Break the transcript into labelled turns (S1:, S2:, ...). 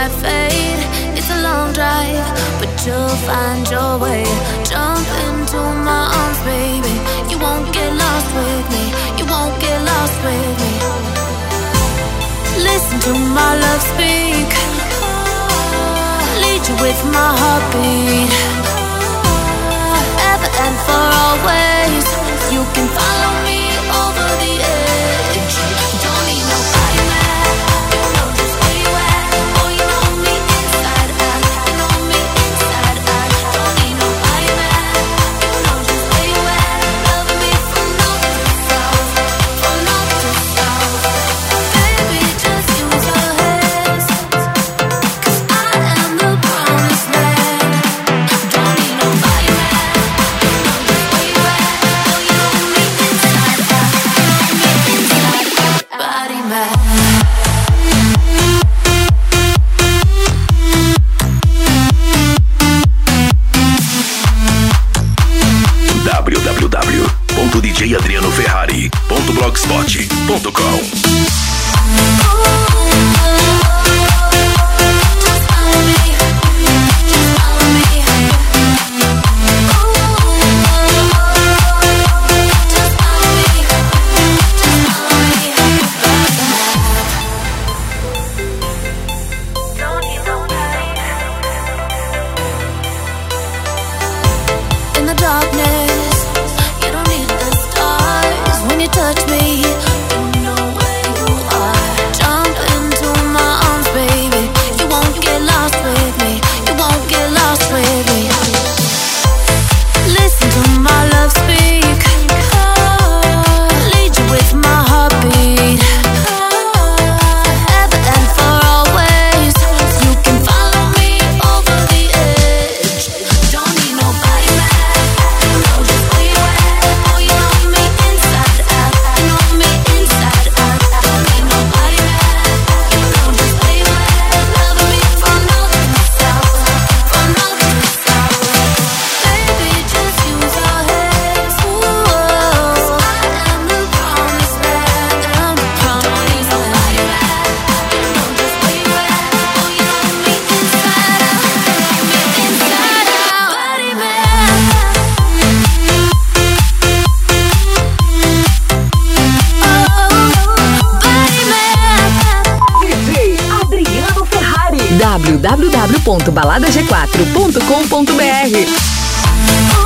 S1: might fade. It's a long drive, but you'll find your way. Jump into my arms, baby. You won't get lost with me. You won't get lost with me. Listen to my love speak. Lead you with my heartbeat. Forever and for always. You can follow me over the edge. Don't need nobody mad. You know just where you at. Oh, you know me inside out. You know me inside out. Don't need nobody mad. You know just where you at. Loving me from north to south, from north to south. Baby, just use your hands, 'cause I am the promised land. Don't need nobody mad. You know just where you at. Oh, you know me inside out. You know me inside out. Body mad.
S2: www.djadrianoferrari.blogspot.com.
S1: Just follow me, just follow me. Just follow me, just follow me. Don't need nobody. In the darkness, you don't need the stars. When you touch me, you know where you are. Jump into my arms, baby. You won't get lost with me. You won't get lost with me. Listen to my love speak. Lead you with my heartbeat. Forever and for always. You can follow me over the edge. Don't need nobody mad. You know just where you at. Oh, you know me inside out. You know me inside out. Don't need nobody mad. You know just where you at. Loving me from north to south, from north to south. Baby, just use your hands. Ooh, I am the promised land. I'm the promised land. Don't need nobody mad. You know just where you at. Oh, you know me inside out. You know me inside out. Body mad.
S3: DJ Adriano Ferrari. www.baladag4.com.br.